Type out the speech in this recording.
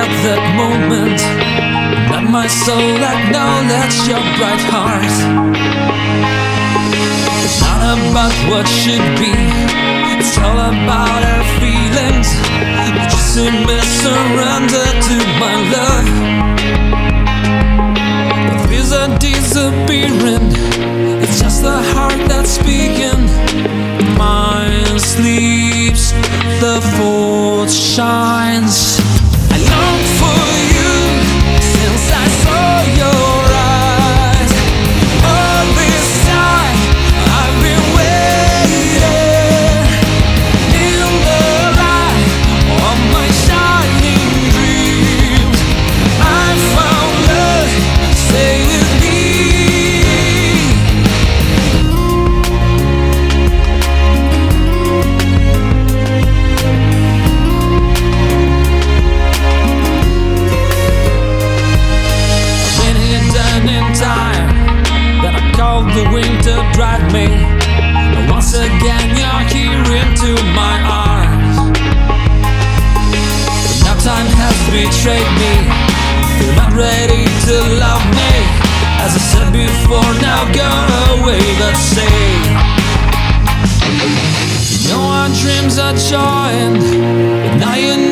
at that moment. Not my soul acknowledge your bright heart. It's not about what should be, it's all about our feelings. You just simply surrender to my love. The fears are disappearing, it's just the heart that's speaking. Mind sleeps, the force shines. I long for you since I saw your eyes. All this time I've been waiting in the light of my shining dreams. I found love, stay with me. The wind to drive me, and once again you're here into my arms. But now time has betrayed me, you're not ready to love me. As I said before, now go away, but say, you know our dreams are joined, but now you know